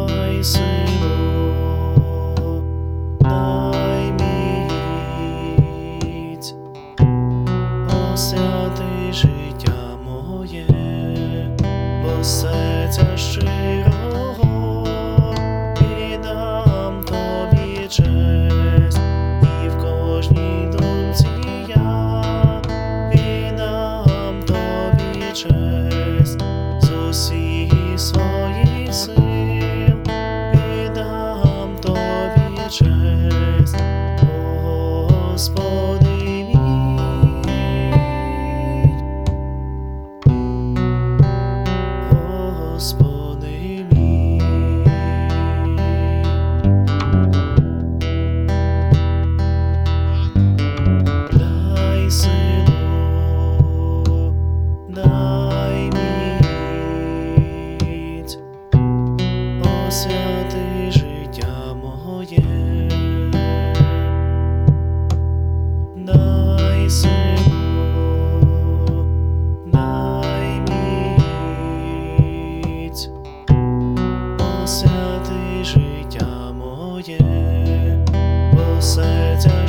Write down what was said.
дай силу, дай міць, освяти життя моє, бо серця щирого віддам тобі честь, і в кожній думці я віддам тобі честь, з усіх своїх сил віддам тобі честь, Господи мій. Господи мій. Дай силу, дай міць, освяти життя моє, дай силу, дай міць, освяти життя моє, бо серця